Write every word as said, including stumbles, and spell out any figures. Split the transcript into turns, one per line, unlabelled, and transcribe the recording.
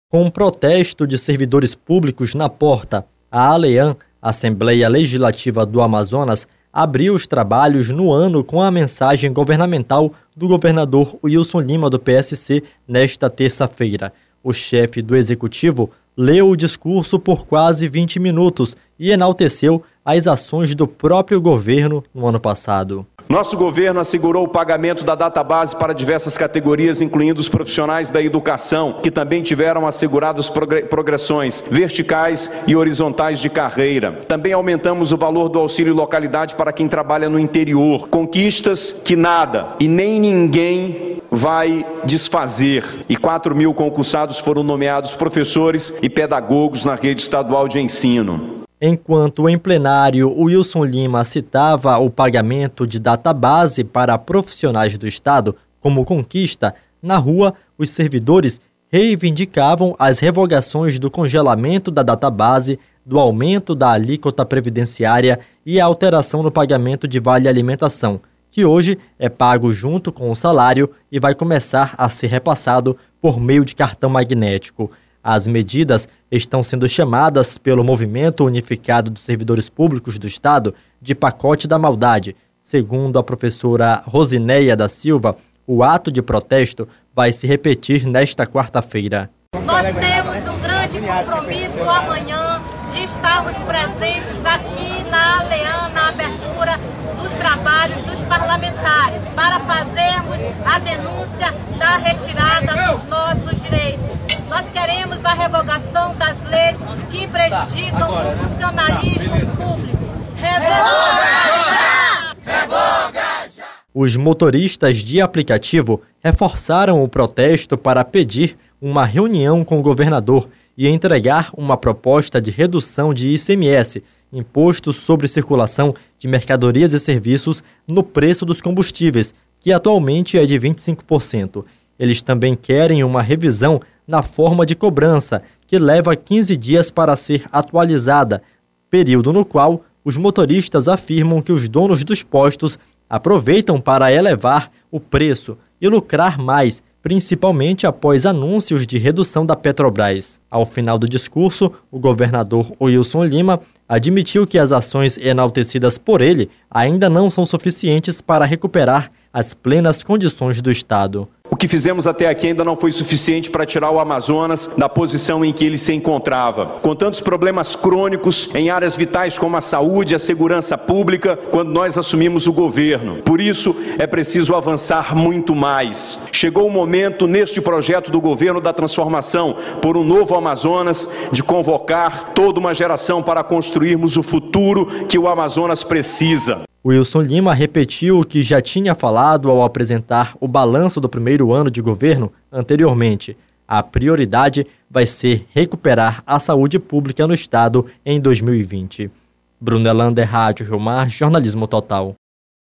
Com um protesto de servidores públicos na porta, a ALEAM, Assembleia Legislativa do Amazonas, abriu os trabalhos no ano com a mensagem governamental do governador Wilson Lima, do P S C, nesta terça-feira. O chefe do executivo leu o discurso por quase vinte minutos e enalteceu as ações do próprio governo no ano passado.
Nosso governo assegurou o pagamento da database para diversas categorias, incluindo os profissionais da educação, que também tiveram asseguradas progressões verticais e horizontais de carreira. Também aumentamos o valor do auxílio localidade para quem trabalha no interior. Conquistas que nada e nem ninguém vai desfazer. E quatro mil concursados foram nomeados professores e pedagogos na rede estadual de ensino.
Enquanto em plenário o Wilson Lima citava o pagamento de database para profissionais do Estado como conquista, na rua os servidores reivindicavam as revogações do congelamento da database, do aumento da alíquota previdenciária e a alteração no pagamento de vale-alimentação, que hoje é pago junto com o salário e vai começar a ser repassado por meio de cartão magnético. As medidas estão sendo chamadas pelo Movimento Unificado dos Servidores Públicos do Estado de pacote da maldade. Segundo a professora Rosineia da Silva, o ato de protesto vai se repetir nesta quarta-feira.
Nós temos um grande compromisso amanhã de estarmos presentes aqui na ALEAM, na abertura dos trabalhos dos parlamentares, para fazermos a denúncia da retirada dos nossos direitos. Nós queremos a revogação das leis que prejudicam o funcionalismo público. Revoga já! Revoga já!
Os motoristas de aplicativo reforçaram o protesto para pedir uma reunião com o governador e entregar uma proposta de redução de I C M S, Imposto sobre Circulação de Mercadorias e Serviços, no preço dos combustíveis, que atualmente é de vinte e cinco por cento. Eles também querem uma revisão na forma de cobrança, que leva quinze dias para ser atualizada, período no qual os motoristas afirmam que os donos dos postos aproveitam para elevar o preço e lucrar mais, principalmente após anúncios de redução da Petrobras. Ao final do discurso, o governador Wilson Lima admitiu que as ações enaltecidas por ele ainda não são suficientes para recuperar as plenas condições do Estado.
O que fizemos até aqui ainda não foi suficiente para tirar o Amazonas da posição em que ele se encontrava, com tantos problemas crônicos em áreas vitais como a saúde e a segurança pública, quando nós assumimos o governo. Por isso, é preciso avançar muito mais. Chegou o momento, neste projeto do governo da transformação por um novo Amazonas, de convocar toda uma geração para construirmos o futuro que o Amazonas precisa.
Wilson Lima repetiu o que já tinha falado ao apresentar o balanço do primeiro ano de governo anteriormente. A prioridade vai ser recuperar a saúde pública no Estado em dois mil e vinte. Brunelander, Rádio Rio Mar, Jornalismo Total.